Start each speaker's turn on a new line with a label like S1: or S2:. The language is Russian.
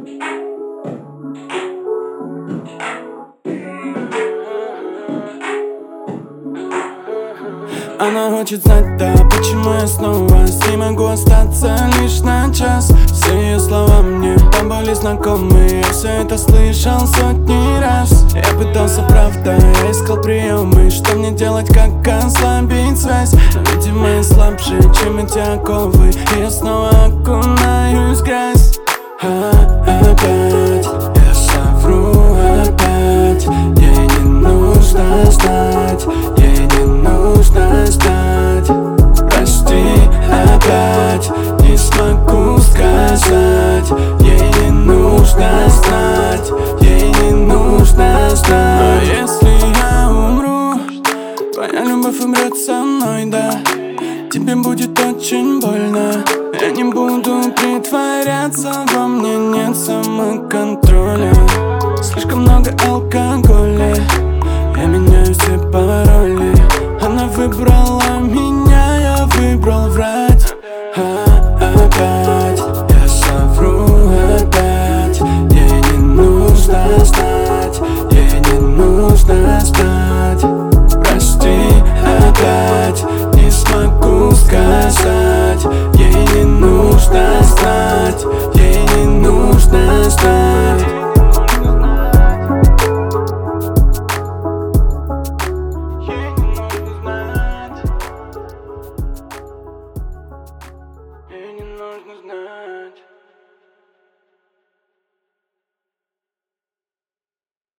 S1: Она хочет знать, да, почему я снова не могу остаться лишь на час. Все ее слова мне там были знакомы, я все это слышал сотни раз. Я пытался, правда, я искал приемы, что мне делать, как ослабить связь. Но, видимо, я слабже, чем эти оковы, и я снова окунаюсь в грязь. Опять я совру, опять ей не нужно знать, ей не нужно знать. Прости, опять не смогу сказать, ей не нужно знать, ей не нужно знать. А если я умру, твоя любовь умрет со мной, да. Тебе будет очень больно. Я не буду притворяться, во мне нет самоконтроля. Слишком много алкоголя, я меняю все пароли. Она выбрала меня, я выбрал врага.